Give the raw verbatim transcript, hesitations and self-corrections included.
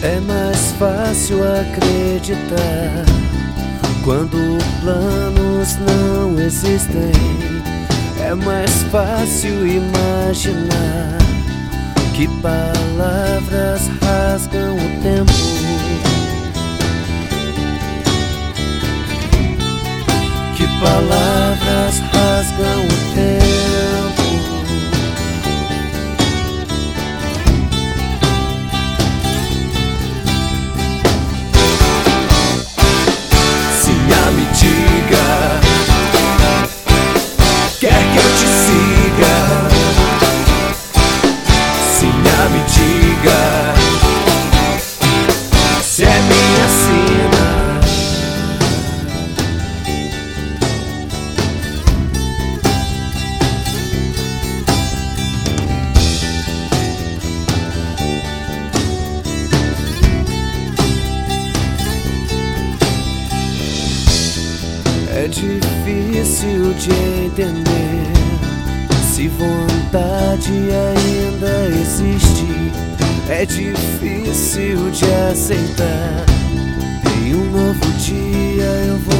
É mais fácil acreditar quando planos não existem. É mais fácil imaginar que palavras rasgam o tempo. Que palavras rasgam o tempo. Sinha, me diga, quer que eu te siga? Sinha, me diga, se é minha sina. É difícil de entender se vontade ainda existe. É difícil de aceitar. Em um novo dia eu vou